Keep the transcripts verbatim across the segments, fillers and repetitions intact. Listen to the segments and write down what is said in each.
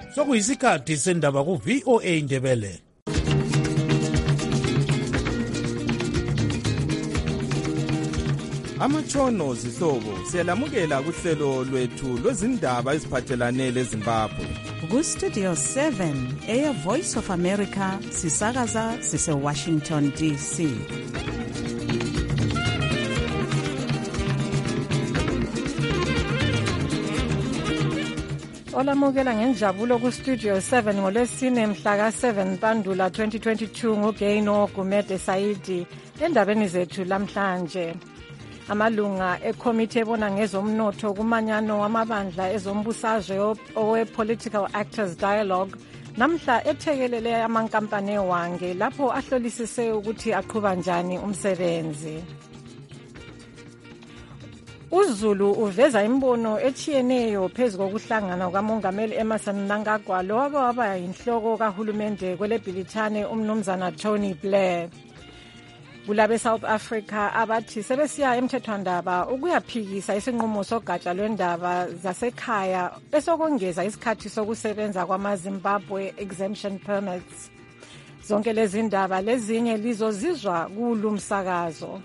sokuyisikhathi sendaba ku-V O A Ndebele. Amatshono zihlobo siyalamukela kuhlelo lwethu lwezindaba eziphathelane leZimbabwe. Ku-Studio seven, Air Voice of America, sisakaza sise-Washington D C. Olamukela ngenjabulo ku-Studio seven ngolwesine mhla ka-seven Mpandula twenty twenty-two nguGaino Gumede Saidi endabeni zethu lamhlanje. Amalunga ekomiti ebona ngezomnotho kumanyano wamabandla ezombusazwe owe-Political Actors Dialogue namhla ethekelele amankampani ewange lapho ahlolisise ukuthi aqhuba njani umsebenzi. uZulu uveza imbono echiyeneyo phezu kokuhlangana kukamongameli Emmerson Mnangagwa lowake waba yinhloko kahulumende kwelebhilithane umnumzana Tony Blair. Kulabe South Africa abathi sebesiya emthethwandaba ukuyaphikisa isinqumo sogatsha lwendaba zasekhaya esokongeza isikhathi sokusebenza kwamaZimbabwe exemption permits. Zonke lezi ndaba lezinye lizozizwa kulu msakazo.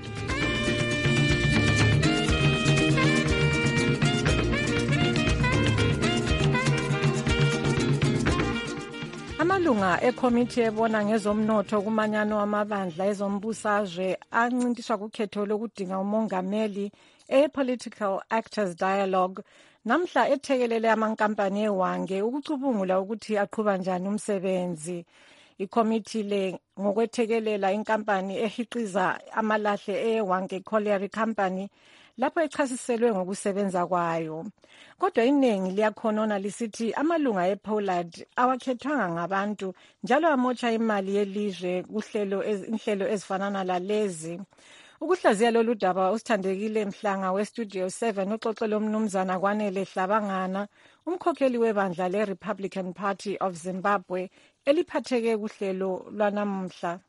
Amalunga ekomiti ebona ngezomnotho kumanyano wamabandla ezombusazwe ancintiswa kukhetho lokudinga umongameli e-Political Actors Dialogue namhla ethekelele amankampani ewange ukucubungula ukuthi aqhuba njani umsebenzi. Ikomiti le ngokwethekelela inkampani ehiqiza amalahle ewange Colliery Company lapho echasiselwe ngokusebenza kwayo. Kodwa iningi liyakhonona lisithi amalunga ePollard awakhethwanga ngabantu njalo amotsha imali yelizwe kuhlelo inhlelo ezifanana lalezi. Ukuhlaziya lolu daba usithandekile Mhlanga weStudio seven uxoxele umnumzana Kwanele Hlabangana umkhokheli webandla leRepublican Party of Zimbabwe eliphatheke kuhlelo lwanamhla.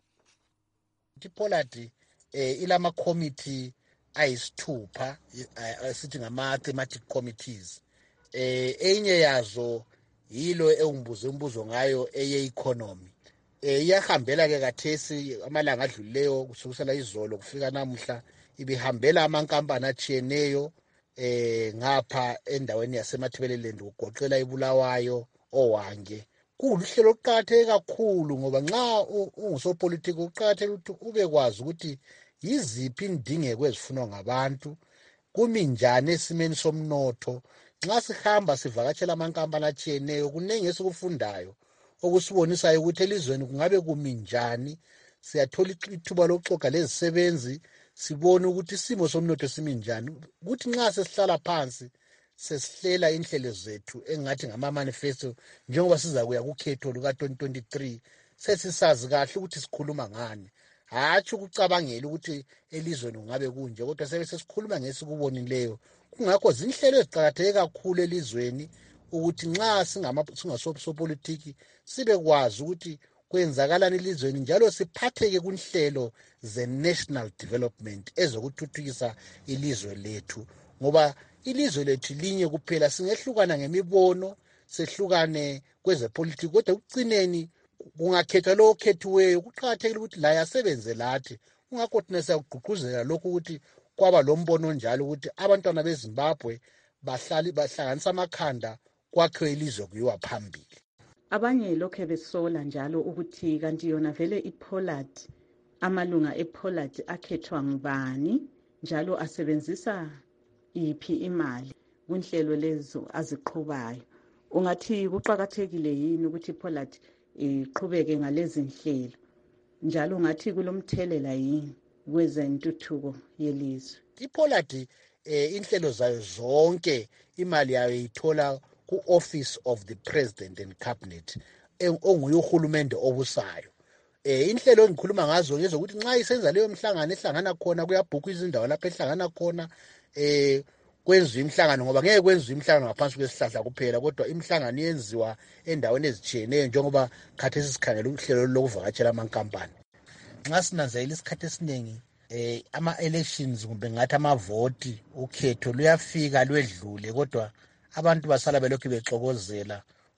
iPollard eh ilama committee ayisithupha sithi ngama thematic committees. Eh enye yazo yilo engimbuze umbuzo ngayo eye economy. Eh iyahambela ke kathesi amalanga adlulileyo kusukela izolo kufika namuhla ibihambela amankampani achiyeneyo eh ngapha endaweni yaseMathebeleland ugoqela iBulawayo owange. Kuluhlelo oluqhatheke kakhulu ngoba nxa ungusopolitiki uqhatheke ukuthi ube kwazi ukuthi yiziphi indingeko ezifunwa ngabantu kumi njani esimeni somnotho. Nxa sihamba sivakatshela amankampani achiyeneyo kunenge esikufundayo okusibonisayo ukuthi elizweni kungabe kumi njani. Siyathola ithuba lokuxoxa lezisebenzi sibone ukuthi isimo somnotho simi njani ukuthi nxa sesihlala phansi sesihlela inhlelo zethu engathi ngama manifesto njengoba siza kuya kukhetho luka twenty twenty-three sesisazi kahle ukuthi sikhuluma ngani. Hathi ukucabangela ukuthi elizweni kungabe kunje kodwa sebe sesikhuluma ngesikubonileyo. Kungakho zinhlelo eziqhakatheke kakhulu elizweni ukuthi nxa singama singasopolitiki sibe kwazi ukuthi kwenzakalani elizweni njalo siphatheke kunhlelo ze national development ezokuthuthukisa ilizwe lethu ngoba ilizwe lethu linye kuphela. Singehlukana ngemibono sehlukane kwezepolitiki kodwa ugcineni kungakhethwa lo okhethiweyo kuqhakathekile ukuthi la yasebenze lathi. Kungakho thina siyagqugquzela lokhu ukuthi kwaba lombono njalo ukuthi abantwana beZimbabwe bahlali bahlanganisa amakhanda kwakhiwe ilizwe kuyiwa phambili. Abanye lokho besola njalo ukuthi kanti yona vele iPollard amalunga ePollard akhethwa ngubani njalo asebenzisa iphi imali kunhlelo lezo aziqhubayo. Ungathi kuqhakathekile yini ukuthi iPollard iqhubeke ngalezi nhlelo njalo ungathi kulomthelela yini kwezentuthuko yelizwe? iPollard eh inhlelo zayo zonke imali yayo ithola ku-Office of the President and Cabinet onguye uhulumende obusayo. Eh inhlelo engikhuluma ngazo ngezokuthi nxa isenza leyo mhlangano ehlangana khona kuyabhukwa izindawo lapho ehlangana khona eh kwenziwa imhlangano ngoba ngeke kwenziwe imhlangano ngaphansi kwesihlahla kuphela kodwa imhlangano yenziwa endaweni ezijiyeneyo njengoba khathesi sikhangela uhlelo lokuvakatshela amankampani. Nxa sinanzelela isikhathi esiningi eh ama elections kumbe ngathi amavoti ukhetho luyafika lwedlule kodwa abantu basala belokhu bexokozela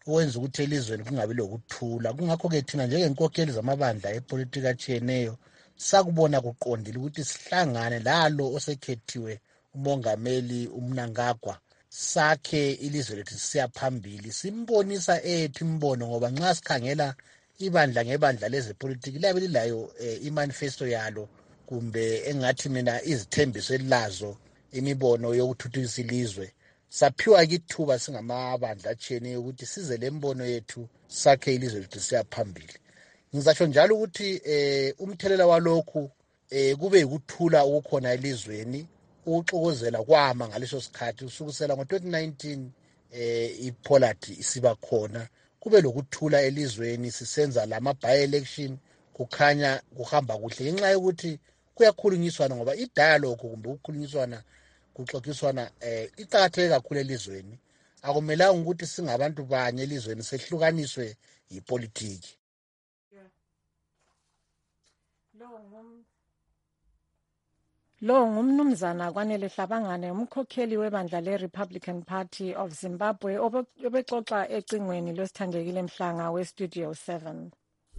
ukwenza ukuthi elizweni kungabi lokuthula. Kungakho-ke thina njengenkokheli zamabandla epolitiki atshiyeneyo sakubona kuqondile ukuthi sihlangane lalo osekhethiwe umongameli uMnangagwa sakhe ilizwe lethu siya phambili, simbonisa ethu imbono, ngoba nxa sikhangela ibandla ngebandla lezepolitiki liyabe lilayo eh, imanifesto yalo kumbe engathi mina izithembiso elilazo imibono yokuthuthukisa ilizwe. Saphiwa kithuba singamabandla atshiyeneyo ukuthi size lembono yethu sakhe ilizwe lethu siya phambili. Ngizatsho njalo ukuthi eh, umthelela walokhu eh, kube yikuthula ukukhona elizweni, ukuxokozela kwama ngaleso sikhathi usukusela ngo twenty nineteen eh, iPollard isiba khona, kube lokuthula elizweni, sisenza lama by election, kukhanya kuhamba kuhle ngenxa yokuthi kuyakhulunyiswana, ngoba i-dialogue kumbe ukukhulunyiswana kuxoxiswana eh, iqakatheke kakhulu elizweni. Akumelanga ukuthi singabantu banye elizweni sehlukaniswe yipolitiki. Lo ngumnumzana Kwanele Hlabangane, umkhokheli webandla le-Republican Party of Zimbabwe, obexoxa ecingweni lwesithandekile Mhlanga we-Studio seven.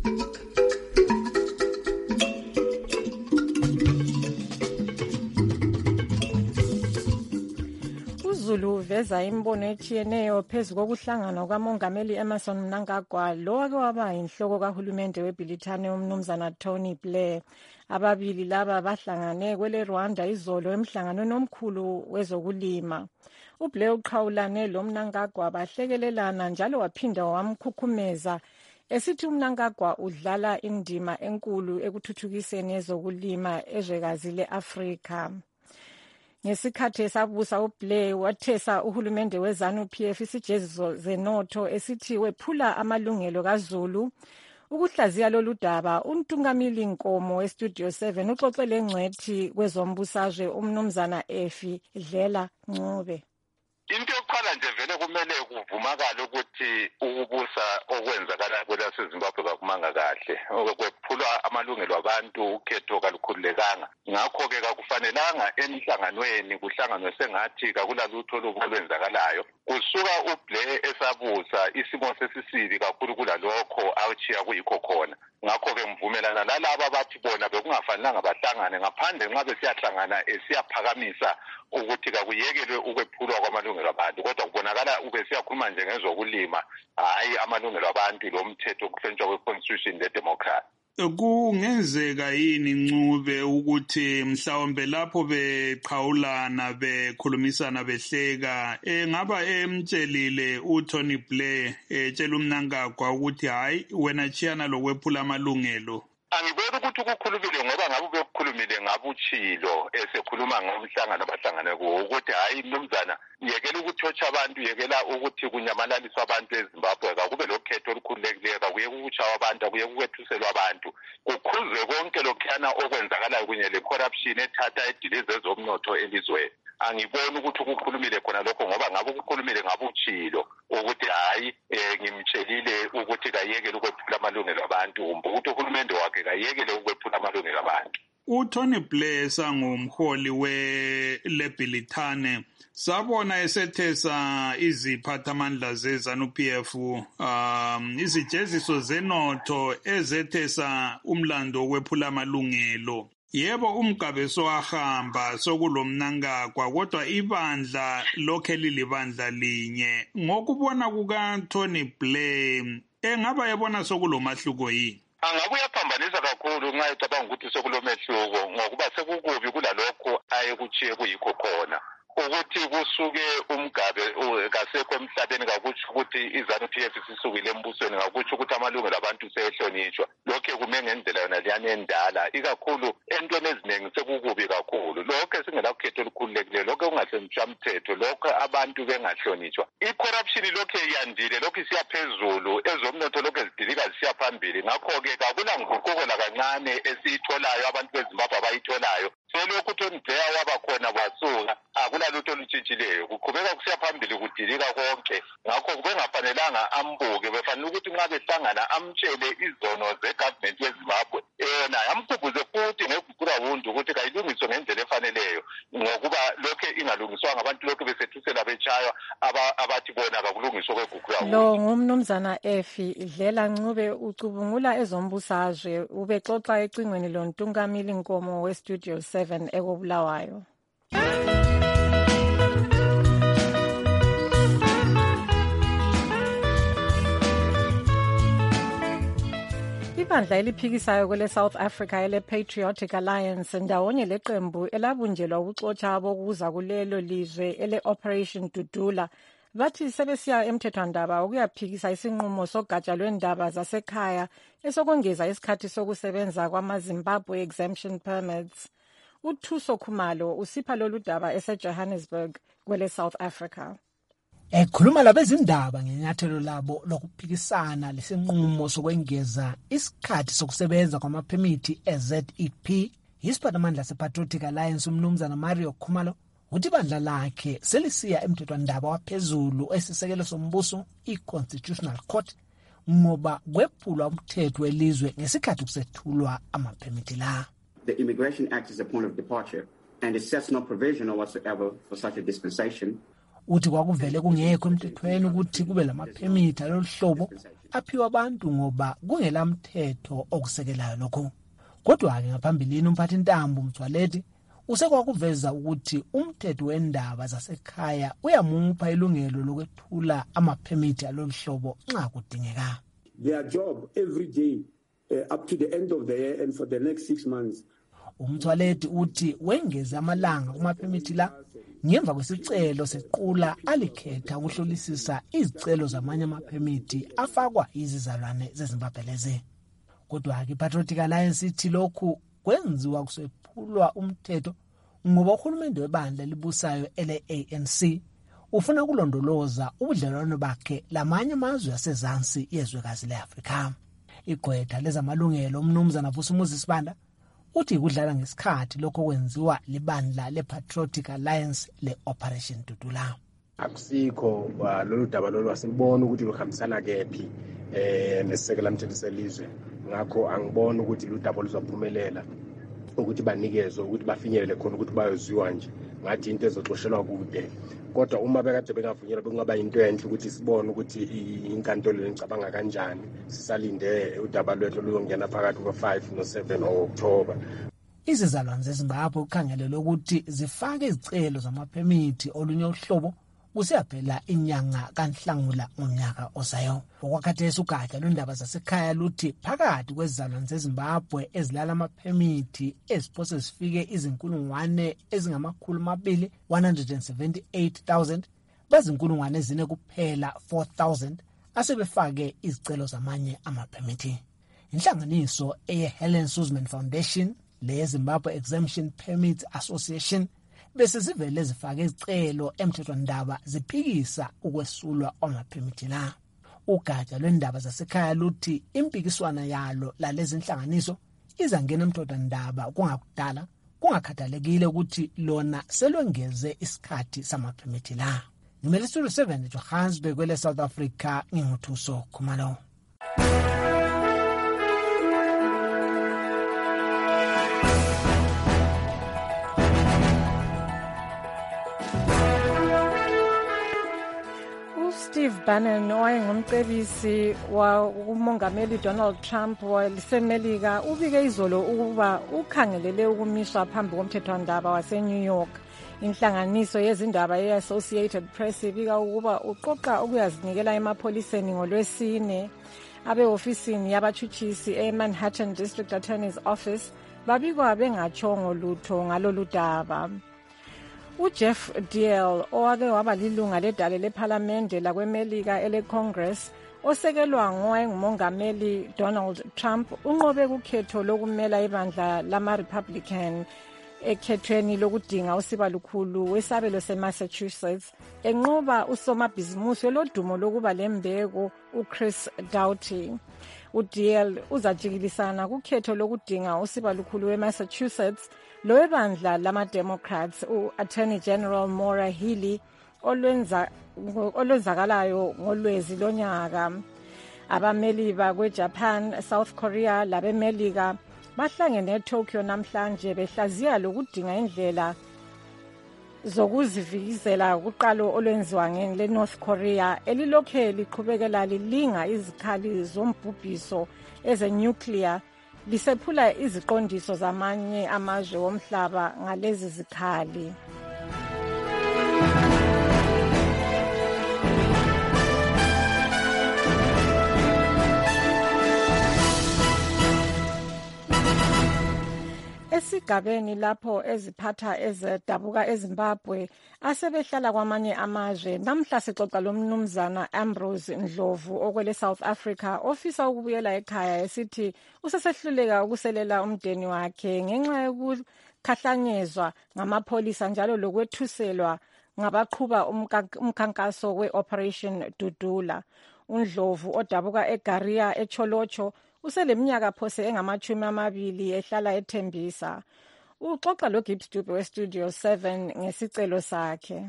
uZulu uveza imbono etshiyeneyo phezu kokuhlangana kwamongameli Emmerson Mnangagwa lo wake waba yinhloko kahulumende weBrithani umnumzana Tony Blair. Ababili laba bahlangane kwele Rwanda izolo emhlanganweni omkhulu wezokulima. uBlair uqhawulane lo Mnangagwa bahlekelelana njalo waphinda wamkhukhumeza esithi uMnangagwa udlala indima enkulu ekuthuthukiseni ezokulima ezwekazi le-Afrika. Ngesikhathi esabusa uBlair wathesa uhulumende weZANU-P F isijeziso zenotho esithi wephula amalungelo kaZulu. Ukuhlaziya lolu daba untungamili Nkomo weStudio seven uxoxele ngcwethi kwezombusazwe umnumzana Efi Dlela Ncube. Into yokuqala nje vele kumele kuvumakala ukuthi ukubusa okwenzakala kwelaseZimbabwe kakumanga kahle, okwephulwa amalungelo abantu, ukhetho kalukhululekanga. Ngakho-ke kakufanelanga emhlanganweni kuhlanganwe sengathi kakulalutho olwenzakalayo. Kusuka uBlair esabusa isimo sesisibi kakhulu kulalokho achiya kuyikho khona. Ngakho-ke mvumelana lalaba bathi bona bekungafanelanga bahlangane ngaphandle nxa besiyahlangana esiyaphakamisa ukuthi kakuyekelwe ukwephulwa kwamalungelo abantu, kodwa kubonakala ube siyakhuluma nje ngezokulima, hayi amalungelo abantu lomthetho okuhlonitshwa kwe-constitution le-democracy. Kungenzeka yini Ncube ukuthi mhlawumbe lapho beqhawulana bekhulumisana behleka engaba emtshelile uTony Blair etshela uMnangagwa ukuthi hayi wena chiyana lokwephula amalungelo? Angibona ukuthi ukukhulumile ngoba ngabe bekukhulumile ngabuchilo esekhuluma ngomhlangano abahlangane kuwo ukuthi hayi mnumzana yekela ukuthotsha abantu, yekela ukuthi kunyamalaliswa abantu eZimbabwe, kakube lokhetho olukhululekileyo, kakuye ukutshawa abantu, akuye ukwethuselwa abantu, kukhuzwe konke lokhuyana okwenzakalayo kunye le-corruption ethatha edilize ezomnotho elizweni. Angiboni ukuthi ukukhulumile khona lokho ngoba ngabe ukukhulumile ngabuchilo ukuthi hayi ngimtshelile ukuthi kayekele ukwephula amalungelo abantu, kumbe ukuthi uhulumende wakhe kayekele ukwephula amalungelo abantu. uTony Blair sangumholi we-Lebilithane sabona esethesa iziphathamandla zeZANU-P F um izijeziso zenotho ezethesa umlando wokwephula amalungelo. Yebo umgabeso wahamba sokulomnangagwa kodwa ibandla lokhe lilibandla linye. Ngokubona kuka Tony Blair engaba yabona sokulomahluko yini? Angabe uyaphambanisa kakhulu nxa ecabanga ukuthi sokulomehluko ngokuba sekukubi kulalokho ayekuchiye kuyikho khona. Ukuthi kusuke umgabe kasekho emhlabeni kakutsho ukuthi iZANU-P F sisukile embusweni, kakutsho ukuthi amalungelo abantu sehlonitshwa. Lokho kume ngendlela yona liyane endala, ikakhulu entweni eziningi sekukubi kakhulu. Lokho singela khetho olukhululekileyo, lokho kungahlonitshwa umthetho, lokho abantu bengahlonitshwa. I-corruption lokho yandile, lokho isiyaphezulu, ezomnotho lokho ezidilika zisiya phambili. Ngakho-ke kakula nguquko lakancane esiyitholayo abantu beZimbabwe abayitholayo. Selokhu uTony Blair waba khona wasuka, akula lutho olutshintshileyo, kuqhubeka kusiya phambili kudilika konke. Ngakho kubengafanelanga ambuke, befanele ukuthi nxa behlangana amtshele izono ze-government yeZimbabwe, yona amkhumbuze futhi ngeguqula wundu ukuthi kayilungiswe ngendlela efaneleyo, ngokuba lokho ingalungiswanga abantu lokho besethusela betshaywa abathi bona kakulunganga. ukulungiswa kwegugu lo ngumnumzana Efi Dlela Ncube ucubungula ezombusazwe ubexoxa ecingweni lontungamili Nkomo we-Studio seven ekobulawayo. Ibandla eliphikisayo kwele South Africa ele Patriotic Alliance ndawonye leqembu elabunjelwa ukuxotsha abokuza kulelo lizwe ele Operation Dudula bathi sebesiya emthethwandaba ukuyaphikisa isinqumo sogatsha lwendaba zasekhaya esokongeza isikhathi sokusebenza kwamaZimbabwe exemption permits. uThuso Khumalo usipha lolu daba eseJohannesburg kwele South Africa. Ekhuluma labezindaba ngenyathelo labo lokuphikisana lesinqumo sokwengeza isikhathi sokusebenza kwamaphemithi e-Z E P, isiphathimandla se-Patriotic Alliance umnumzana Mario Khumalo uthi ibandla lakhe selisiya emthethwandaba waphezulu esisekelo sombuso i-Constitutional Court ngoba kwephulwa umthetho welizwe ngesikhathi kusethulwa amaphemithi la. The Immigration Act is a point of departure and it sets no provision or whatsoever for such a dispensation. Uthi kwakuvele kungekho emthethweni ukuthi kube lamaphemithi aloluhlobo aphiwa abantu ngoba kungelamthetho okusekelayo lokho. Kodwa-ke ngaphambilini umphathi ntambo Mthwaleti usekwakuveza ukuthi umthetho wendaba zasekhaya uyamupha ilungelo lokwethula amaphemithi aloluhlobo nxa kudingeka. Their job every day uh, up to the end of the year and for the next six months. Umthwaleti uthi wengeze amalanga kumaphemithi la ngemva kwesicelo sequla alikhetha ukuhlolisisa izicelo zamanye amaphemithi afakwa izizalwane zeZimbabwe lezi. Kodwa-ke iPatriotic Alliance ithi lokhu kwenziwa kusephulwa umthetho ngoba uhulumende webandla libusayo ele A N C ufuna ukulondoloza ubudlelwano bakhe lamanye amazwe asezansi yezwekazi le-Afrika. Igqwetha lezamalungelo umnumzana Vusumuzi Sibanda uthi kudlala ngesikhathi lokho kwenziwa libandla le-Patriotic Alliance le-Operation Dudula. Akusikho lolu daba lolu asilibona ukuthi luhambisana kephi eh nesisekela mthetho selizwe. Ngakho angibona ukuthi lu daba luzophumelela ukuthi banikezwe ukuthi bafinyelele khona ukuthi bayozwiwa nje ngathi into ezoxoshelwa kude. Kodwa uma bekade bengavunyelwa bekungaba into enhle ukuthi sibone ukuthi inkantolo lencabanga kanjani. Sisalinde udaba lwethu luyongena phakathi kwa-five no-seven October. Izizalwane zeZimbabwe kukhangelelwe ukuthi zifake izicelo zamaphemithi olunye uhlobo kusiyaphela inyanga kaNhlangula ngonyaka ozayo. Okwakhathesi ugatsha lwendaba zasekhaya luthi phakathi kwezizalwane zeZimbabwe ezilala amaphemithi eziphose zifike izinkulungwane ezingamakhulu amabili one hundred seventy-eight thousand bazinkulungwane ezine kuphela four thousand asebefake izicelo zamanye amaphemithi. Inhlanganiso eye-Helen Suzman Foundation le-Zimbabwe Exemption Permit Association bese zivele zifake izicelo emthethwandaba ziphikisa ukwesulwa kwamaphemithi la. Ugatsha lwendaba zasekhaya luthi impikiswana yalo lalezi inhlanganiso izangena emthethwandaba kungakudala kungakhathalekile ukuthi lona selwengeze isikhathi samaphemithi la. Ngimele Studio seven Johannesburg kwele South Africa nginguthuso Khumalo. Steve Bannon owayengumcebisi wakumongameli Donald Trump walisemelika ubike izolo ukuba ukhangelele ukumiswa phambi komthethwandaba wase-New York. Inhlanganiso yezindaba ye-Associated Press ibika ukuba uqoqa ukuyazinikela emapholiseni ngolwesine. Abe-ofisini yabatshutshisi e-Manhattan District Attorney's Office babikwa bengatshongo lutho ngalolu daba. uJeff Diehl owake waba lilunga ledale lephalamende lakweMelika ele-Congress osekelwa ngowayengumongameli Donald Trump unqobe kukhetho lokumela ibandla lama-Republican ekhethweni lokudinga usiba lukhulu wesabelo se-Massachusetts enqoba usomabhizimusi welodumo lokuba lembeko uChris Doughty. uDiehl uzajikilisana kukhetho lokudinga usiba lukhulu we-Massachusetts lowebandla lama-Democrats u-Attorney General Maura Healey olwenza olwenzakalayo ngolwezi lonyaka. Abameli bakweJapan, South Korea labemelika bahlangene eTokyo namhlanje behlaziya lokudinga indlela zokuzivikizela uqalo olwenziwa ngele North Korea elilokhe liqhubekela lilinga izikhali zombhubhiso ezenuclear lisephula iziqondiso zamanye amazwe womhlaba ngalezi zikhali. Esigabeni lapho eziphatha ezedabuka eZimbabwe asebehlala kwamanye amazwe namhla sixoxa lomnumzana Ambrose Ndlovu okwele South Africa ofisa ukubuyela ekhaya esithi usesehluleka ukuselela umndeni wakhe ngenxa yokukhahlanyezwa ngamapholisa njalo lokwethuselwa ngabaqhuba umkhankaso we-Operation Dudula. uNdlovu odabuka eGaria eCholocho useleminyaka phose engamachumi amabili ehlala ethembisa. Uxoxa loGibbs Dube weStudio seven ngesicelo sakhe.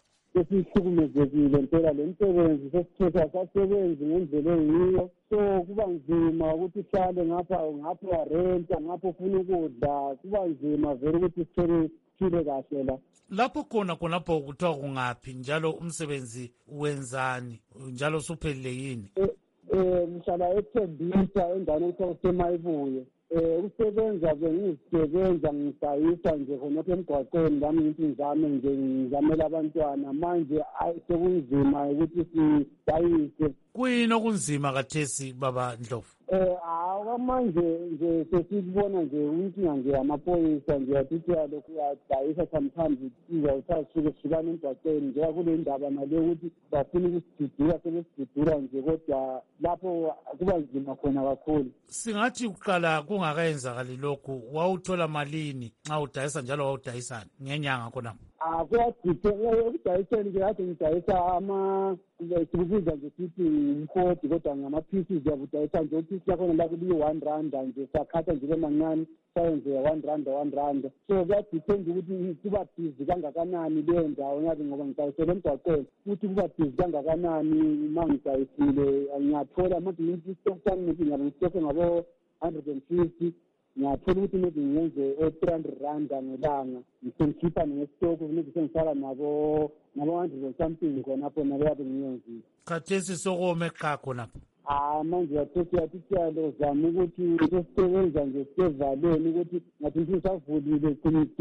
Sesihlukumezekile impela le msebenzi sesithetha sasebenzi ngendlela eyiyo, so kuba nzima ukuthi uhlale ngapha ngapha uyarenta ngapha ufuna ukudla, kuba nzima vele ukuthi sithole siphile kahle la. Lapho khona khonapho kuthiwa kungaphi njalo umsebenzi wenzani njalo usuphelile yini? Eh ngihlala eThembisa endaweni ekuthiwa kuseMayibuye. Eh usebenza ke ngizisebenza ngidayisa nje khonapha emgwaqweni lami ngithi ngizame nje ngizamela abantwana manje sekunzima ukuthi sidayise. Kuyini okunzima kathesi baba Ndlovu? Eh awa manje nje sesibona nje inkinga nje amaphoyisa nje yathi lokhu yadayisa sometimes iza uthasuke sibana emgwaqweni nje kule ndaba nale ukuthi bafuna ukusidudula sebesidudula nje kodwa lapho kuba nzima khona kakhulu. Singathi uqala kungakayenzakali lokhu wawuthola malini nxa udayisa njalo wawudayisana ngenyanga khona? Ah kuyadiphe ukudayiseni nje yathi ngidayisa ama sikubiza nje sithi umkhodi kodwa ngama-pieces yakudayisa nje upiece yakhona la kuliye one randa nje sakhatha nje bemancane sayenze one randa one randa. So kuyadiphendi ukuthi kuba busy kangakanani leyo ndawo nyathi ngoba ngidayisele emgwaqweni ukuthi kuba busy kangakanani uma ngidayisile ngiyathola manje i-stock sami ngithi ngiyabe ngistokhe ngabo one hundred and fifty ngiyathola ukuthi maybe ngiyenze three hundred randa ngelanga ngisengikhipha ngesitoko maybe sengisala nabo nabo one hundred and something khonapho nabo yabe ngiyenzile. Khathesi sokome kha khonapho? Ah manje yathethi yathi siyalo zama ukuthi sesisebenza nje sisevaleni ukuthi ngathi ngisavulile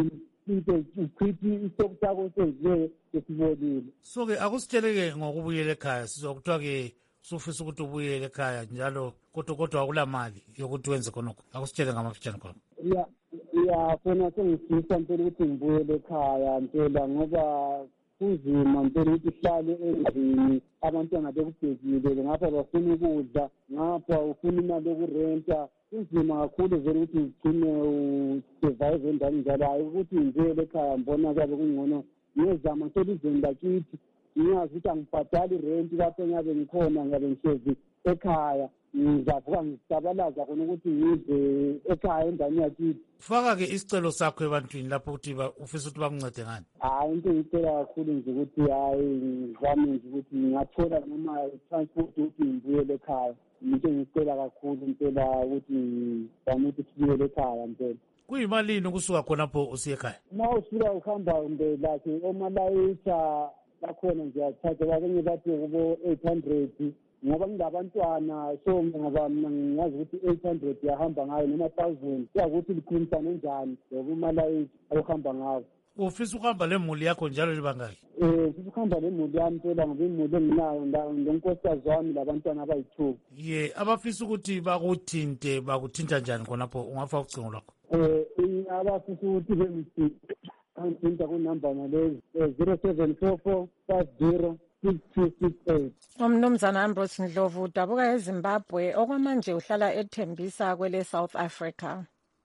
into uchithi isitoko sakho senziwe sesibonile. So-ke akusitsheleke ngokubuyela ekhaya sizwa kuthiwa ke sufisa ukuthi ubuyele ekhaya njalo kodwa kodwa akula mali yokuthi wenze khonokho, akusitshele ngamafitshane khona. Ya ya khona sengifisa mpela ukuthi ngibuyele ekhaya mpela ngoba kunzima mpela ukuthi uhlale endlini abantwana bekubhekile ngapha bafuna ukudla ngapha ufuna imali yokurenta. Kunzima kakhulu vele ukuthi ugcine usurvive endaweni njalo hayi ukuthi ngibuyele ekhaya mbona kabe kungcono ngiyezama nselizweni lakithi ngiyazi ukuthi angibhadali irenti lapho engabe ngikhona ngabe ngihlezi ekhaya ngizavuka ngizabalaza khona ukuthi ngize ekhaya endaweni yakithi. Faka-ke isicelo sakho ebantwini lapho ukuthi ufisa ukuthi bakuncede ngani? Hayi into ngicela kakhulu nje ukuthi hayi ngizame nje ukuthi ngingathola noma i-transport ukuthi ngibuyele ekhaya. Into ngicela kakhulu impela ukuthi ngizame ukuthi sibuyele ekhaya mpela. Kuyimalini ukusuka khonapho usiye ekhaya? Uma usuka uhamba kumbe lakhe omalayitha bakhona nje athatha bakenye bathi kubo eight hundred ngoba ngilabantwana so ngoba mina ngiyazi ukuthi eight hundred yahamba ngayo noma thousand kuyakuthi likhulumisane njani ngokumalayitha akuhamba ngawo. Ufisa ukuhamba lemuli yakho njalo libangaki? Eh ufisa ukuhamba lemuli yami phela ngoba imuli enginayo ngenkosikazi wami labantwana abayi-two. Ye abafisa ukuthi bakuthinte bakuthinta njani khonapho ungafaka ucingo lwakho? Eh abafisa ukuthi bengithinta angithinta kunamba nalezi zero seven four four five zero six two six eight. Umnumzana Ambrose Ndlovu udabuka eZimbabwe okwamanje uhlala ethembisa kwele South Africa.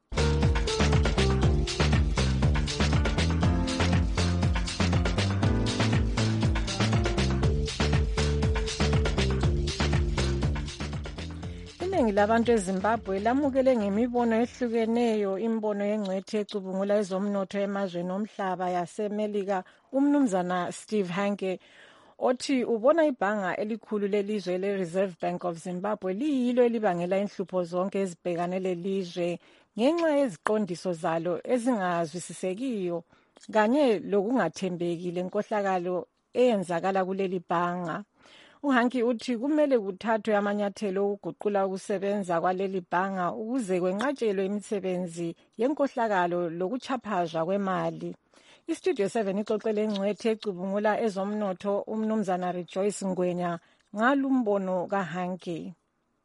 Iningi labantu eZimbabwe lamukele ngemibono ehlukeneyo imbono yengcwethi ecubungula ezomnotho emazweni omhlaba yaseMelika umnumzana Steve Hanke othi ubona ibhanga elikhulu lelizwe le-Reserve Bank of Zimbabwe liyilo elibangela inhlupho zonke ezibhekane lelizwe ngenxa yeziqondiso zalo ezingazwisisekiyo kanye lokungathembeki lenkohlakalo eyenzakala kuleli bhanga. uHanki uthi kumele kuthathwe amanyathelo okuguqula ukusebenza kwaleli bhanga ukuze kwenqatshelwe imisebenzi yenkohlakalo lokuchaphazwa kwemali. iStudio seven ixoxele ingcwethi ecubungula ezomnotho umnumzana Rejoice Ngwenya ngalumbono kaHanki.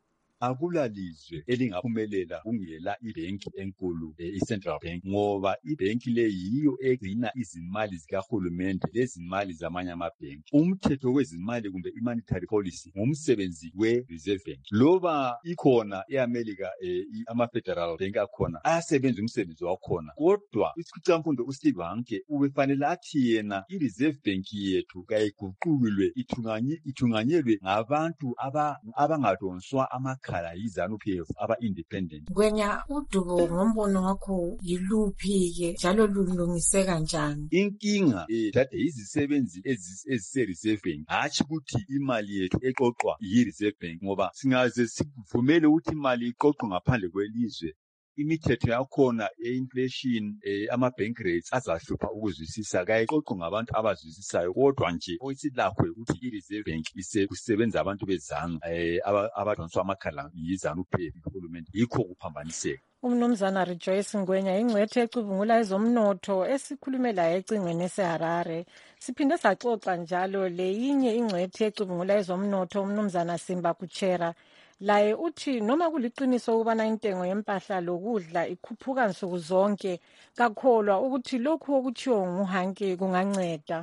Akulalizwe elingaphumelela kungela ibhenki enkulu i-Central Bank ngoba ibhenki le yiyo egcina izimali zikahulumende lezimali zamanye amabhenki. Umthetho wezimali kumbe i-monetary policy ngumsebenzi we-Reserve Bank. Loba ikhona e-America ama-federal bank akhona ayasebenza umsebenzi wakhona, kodwa isikhwicamfundo uSteve Hanke ubefanele athi yena i-Reserve Bank yethu kayiguqulwe ithunganyelwe ngabantu abangadonswa amakhala yi-ZANU P F aba-independent. Ngwenya, udubo ngombono wakho yiluphi-ke njalo lulungiseka njani? Inkinga dade izisebenzi ezise-Reserve Bank hatshi ukuthi imali yethu eqoqwa yi-Reserve Bank ngoba singaze sivumele ukuthi imali iqoqwe ngaphandle kwelizwe, imithetho yakhona ye-inflation ama-bank rates azahlupha ukuzwisisa kayiqoqwe ngabantu abazwisisayo, kodwa nje oyisilakho ukuthi i-Reserve Bank kusebenza abantu bezanga abadonswa amakhala yi-ZANU P F uhulumende, yikho kuphambaniseka. Umnumzana Rejoice Ngwenya ingcwethi ecubungula ezomnotho esikhulume laye ecingweni eseHarare. Siphinde saxoxa njalo leyinye ingcwethi ecubungula ezomnotho umnumzana Simba Kuchera. Laye uthi noma kuliqiniso ukubana intengo yempahla lokudla ikhuphuka nsuku zonke, kakholwa ukuthi lokhu okuthiwo nguHanki kunganceda.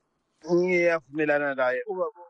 Ngiyavumelana naye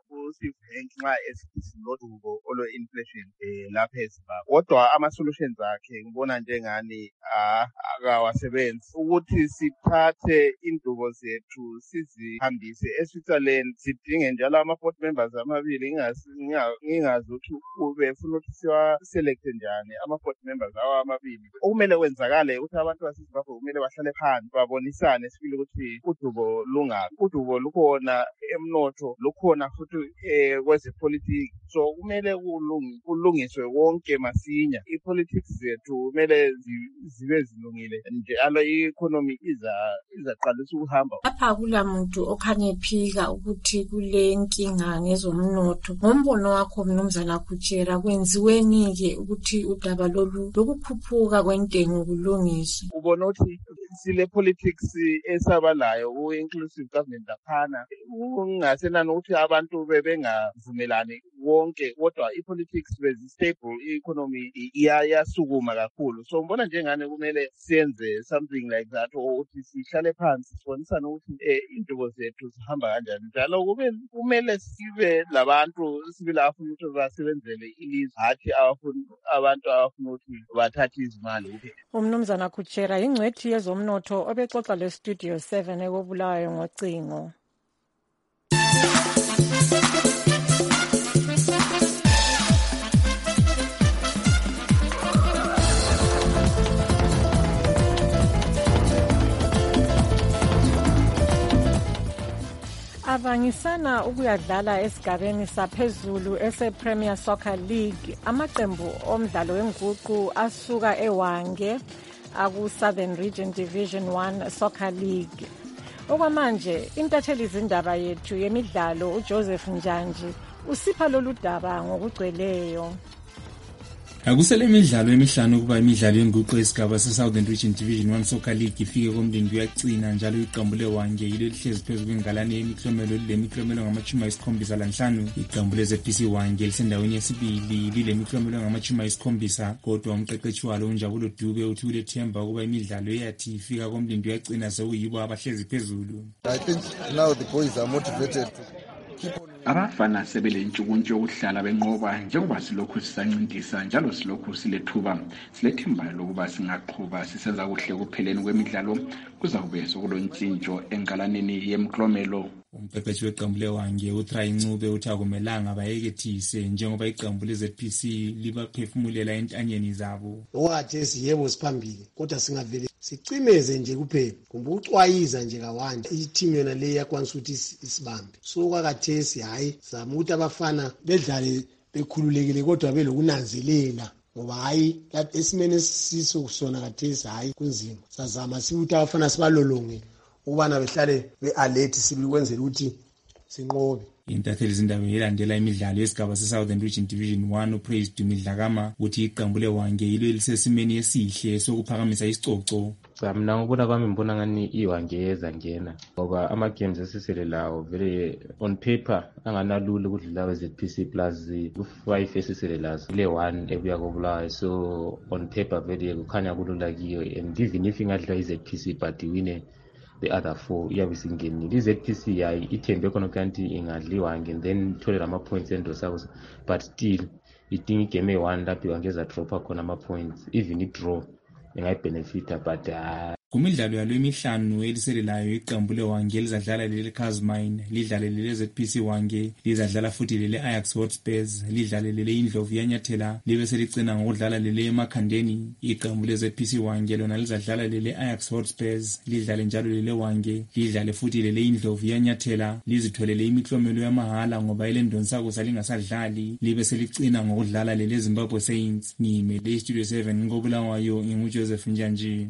uSteve nxa esithi lodubo olo-inflation lapha eZimbabwe, kodwa ama-solutions akhe ngibona njengani akawasebenzi. Ukuthi sithathe indubo zethu sizihambise eSwitzerland, sidinge njalo ama-board members amabili, ngingazi ukuthi befuna ukuthi siwa-selecte njani ama-board members awa amabili. Okumele kwenzakale ukuthi abantu baseZimbabwe kumele bahlale phansi babonisane sibili ukuthi udubo lungaphi. Udubo lukhona emnotho, lukhona futhi eh kwezepolitiki, so kumele kulungiswe wonke masinya. I-politics zethu kumele zibe zilungile njalo i-economy iza izaqalisa ukuhamba. Lapha kula muntu okhanye phika ukuthi kule nkinga ngezomnotho, ngombono wakho mnumzana Kuchera, kwenziweni-ke ukuthi udaba lolu lokukhuphuka kwentengo kulungiswe? Ubona ukuthi sile politics esabalayo ku-inclusive government laphana kungasenani ukuthi abantu bebengavumelani wonke, kodwa i-politics bezi-stable, i-economy iyasukuma kakhulu. So ngibona njengani kumele siyenze something like that, ukuthi sihlale phansi sibonisane ukuthi indubo zethu zihamba kanjani, njalo kumele sibe labantu sibili abafuna ukuthi basebenzele ilizwe, hathi abantu abafuna ukuthi bathathe izimali kuphela. Umnumzana Kuchera ingcwethi yezomnotho obexoxa le-Studio seven ekobulawayo ngocingo. Abangisana ukuyadlala esigabeni saphezulu ese-Premier Soccer League, amaqembu omdlalo wenguqu asuka eWange aku-Southern Region Division one Soccer League. Okwamanje intatheli zindaba yethu yemidlalo uJoseph Njanji usipha lolu daba ngokugcweleyo. Akusele imidlalo emihlanu kuba imidlalo yenguqu esigaba se-Southern Region Division one Soccer League ifike komndeni kuyaqina njalo iqembu leWange yilo lihlezi phezu kwengalane yemiklomelo lemiklomelo ngamachumi ayisikhombisa lanhlanu. Iqembu le-Z P C Wange lisendaweni yesibili lilemiklomelo ngamachumi ayisikhombisa, kodwa umqeqeshi walo uNjabulo Dube uthi ulethemba ukuba imidlalo eyathi ifika komndeni kuyaqina sekuyibo abahlezi phezulu. I think now the boys are motivated to abafana sebele ntshukuntshu yokuhlala benqoba njengoba silokhu sisancintisa njalo silokhu silethuba silethemba lokuba singaqhuba sisenza kuhle kupheleni kwemidlalo kuzakube sokulontshintsho engalaneni yemklomelo. Umqeqeshi weqembu leWange uTry Ncube uthi akumelanga bayekethise njengoba iqembu le-Z P C libaphefumulela entanyeni zabo. Okwathi yebo siphambili kodwa singavele sicimeze nje kuphela kumbe ucwayiza nje kawanda i-team yona le yakwanisa ukuthi isibambe. So kwakathesi hayi zama ukuthi abafana bedlale bekhululekile kodwa belokunanzelela ngoba hayi esimene siso kusona kathesi hayi kunzima. Sazama sibuthi abafana sibalolonge ukubana behlale be-alert sibili ukwenzela ukuthi sinqobe. intatheli zindaba elandela imidlalo yesigaba se-Southern Region Division one uPraise Dumidlakama uthi iqembu leWange yilo elisesimeni esihle sokuphakamisa isicoco. Mina ngibona kwami ngibona ngani iWange yeza ngena ngoba ama-games esisele lawo vele on paper anganalula ukudlula we-Z P C plus ku-five esisele lazo kule one ebuya koBulawayo, so on paper vele kukhanya kulula kiyo, and even if ingadliwa i-Z P C but iwine the other four iyabe singenile. I-Z P C yayi ithembe khona kanti ingadliwa and then ithole ama-points endosakho, but still idinga igame eyi-one lapho iwangeza dropha khona ama-points, even i-draw ingayibhenefitha, but uh, kumidlalo yalo emihlanu eliselelayo iqembu leWange lizadlala lele Casmine, lidlale lele Z P C Wange, lizadlala futhi lele Ajax Hotspurs, lidlale lele Indlovu Yanyathela, libe selicina ngokudlala lele eMakhandeni. Iqembu le Z P C Wange lona lizadlala lele Ajax Hotspurs, lidlale njalo lele Wange, lidlale futhi lele Indlovu Yanyathela, lizitholele imiklomelo yamahala ngoba ile ndonsako salingasadlali, libe selicina ngokudlala lele Zimbabwe Saints. Ngimele Studio seven ngoBulawayo, nginguJoseph Njanji.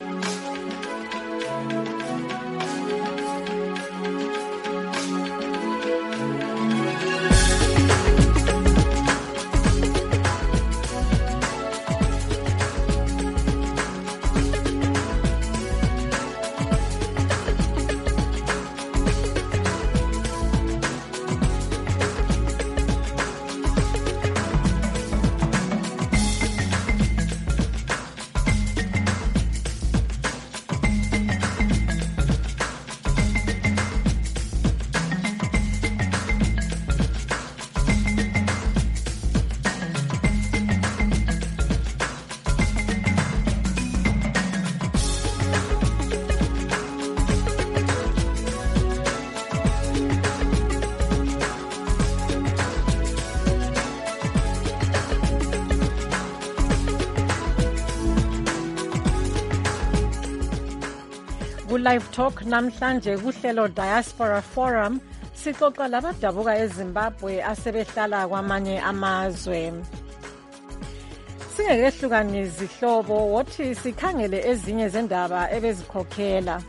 Live Talk namhlanje kuhlelo Diaspora Forum sixoxa labadabuka eZimbabwe asebehlala kwamanye amazwe. Singekehlukani izihlobo wothi sikhangele ezinye zendaba ebezikhokhela.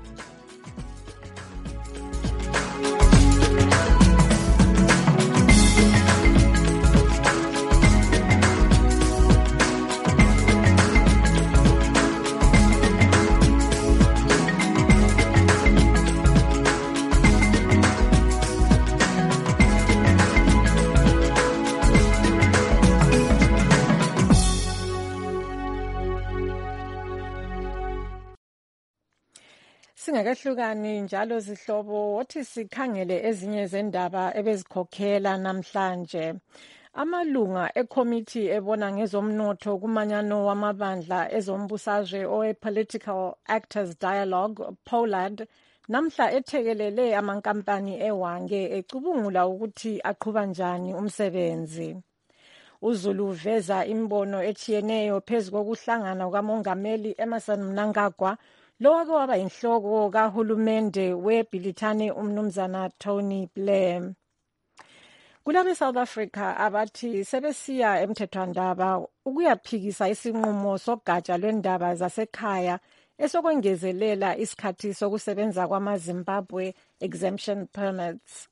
Singekehlukani njalo zihlobo wothi sikhangele ezinye zendaba ebezikhokhela namhlanje. Amalunga ekomiti ebona ngezomnotho kumanyano wamabandla ezombusazwe owe Political Actors Dialogue Pollard namhla ethekelele amankampani eWange ecubungula ukuthi aqhuba njani umsebenzi. uZulu uveza imbono echiyeneyo phezu kokuhlangana kukamongameli Emmerson Mnangagwa lowake waba inhloko kahulumende weBhilithane umnumzana Tony Blair. Kulabe South Africa abathi sebesiya emthethwandaba ukuyaphikisa isinqumo sogatsha lwendaba zasekhaya esokwengezelela isikhathi sokusebenza kwamaZimbabwe exemption permits.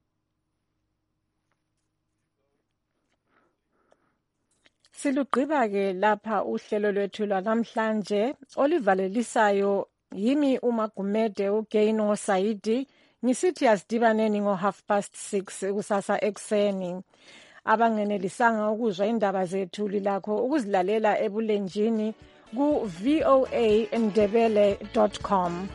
Silugqiba ke lapha uhlelo lwethu lwanamhlanje olivalelisayo yimi uMagumede uGaino Saidi ngisithi asidibaneni ngo half past six kusasa ekseni. Abangenelisanga ukuzwa indaba zethu lilakho ukuzilalela ebulenjini ku v o a ndebele dot com.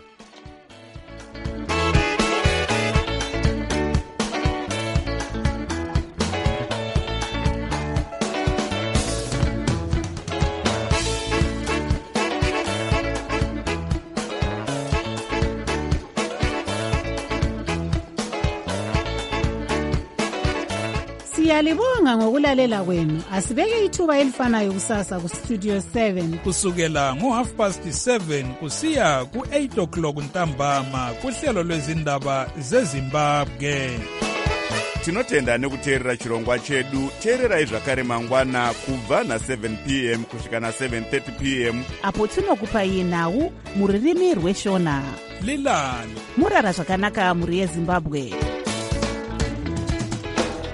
Siyalibonga ngokulalela kwenu. Asibeke ithuba elifanayo kusasa ku Studio seven kusukela ngo half past seven kusiya ku eight o'clock ntambama kuhlelo lwezindaba zeZimbabwe. Tinotenda nekuteerera chirongwa chedu. Teererai zvakare mangwana kubva na seven p m kusvika na seven thirty p m apo tinokupai nhau muririmi rweshona. lilale murara zvakanaka mhuri yezimbabwe.